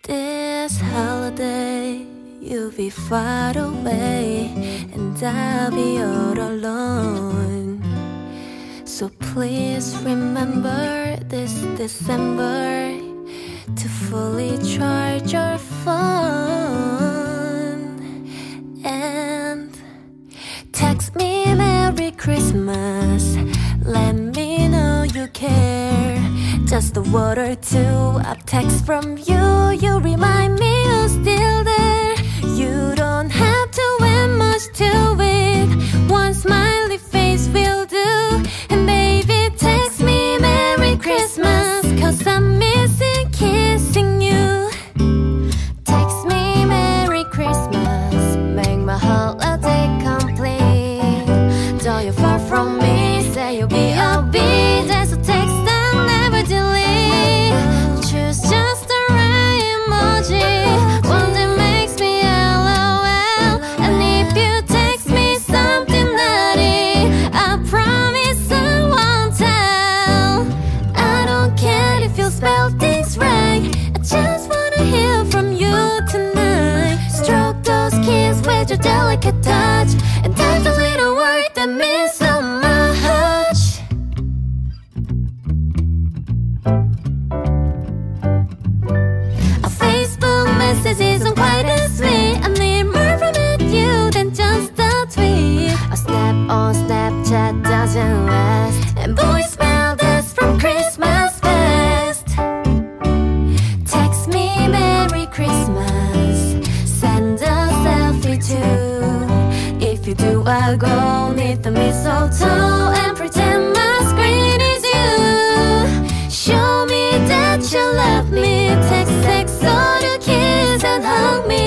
This holiday, you'll be far away, and I'll be all alone. So please remember this December to fully charge your phone and text me Merry Christmas. Let me know you care. Just a word or two of text from you. You remind me you're still there. You don't have to add much to it. One smiley face will do. And baby, text me Merry Christmas, 'cause I'm missing kissing you. Text me Merry Christmas, make my holiday complete. Though you're far from me, say you'll be a bee. There's a text I'll never delete. Choose just the right emoji, one that makes me LOL. And if you text me something naughty, I promise I won't tell. I don't care if you spell things right, I just wanna hear from you tonight. Stroke those kids with your delicate touch, and type the little word that means so much. A Facebook message isn't quite as sweet. I need more from you than just a tweet. A snap on Snapchat doesn't last, and voicemail that's from Christmas past. Text me Merry Christmas, send a selfie too. If you do, I'll go knit the mistletoe and pretend my screen is you. Show me that you love me. Text, text, or to kiss and hug me.